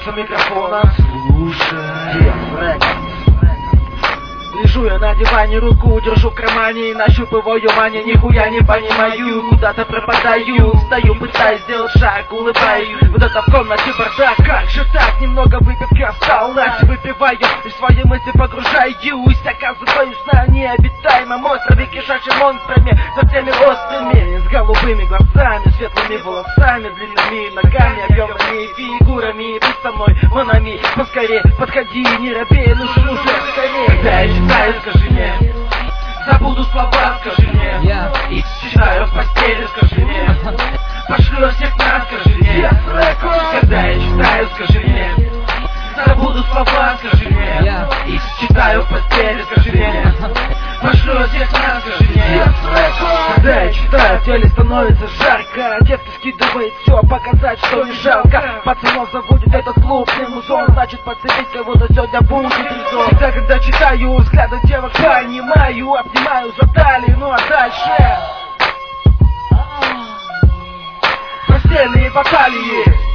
касался микрофона. Слушай, лежу я на диване, руку держу в кармане и нащупываю мани, нихуя не понимаю, куда-то пропадаю, встаю, пытаюсь сделать шаг, улыбаюсь, вот это в комнате бардак, как же так, немного выпивки осталось, выпиваю и в свои мысли погружаюсь, оказываюсь на необитаемом острове, кишачим монстрами, совсем острыми, с голубыми глазами, светлыми волосами, длинными ногами, объемными фигурами, будь со мной, монами, поскорее, подходи, не робей, нужен уже скорее. Когда я читаю, скажи мне, забуду слова, скажи мне, и читаю в постели, скажи мне, пошлю всех нас, скажи мне, когда я читаю, скажи мне, забуду слова, скажи мне, и читаю в постели, скажи мне, пошлю всех нас, скажи мне, когда я читаю, в теле становится жарко, детка скидывает все, показать, что не жалко, пацанов заводит этот клубный музон, значит подцепить кого-то сегодня будет резон. Всегда, когда читаю, взгляды девок понимаю, обнимаю за талию, ну а дальше постельные баталии.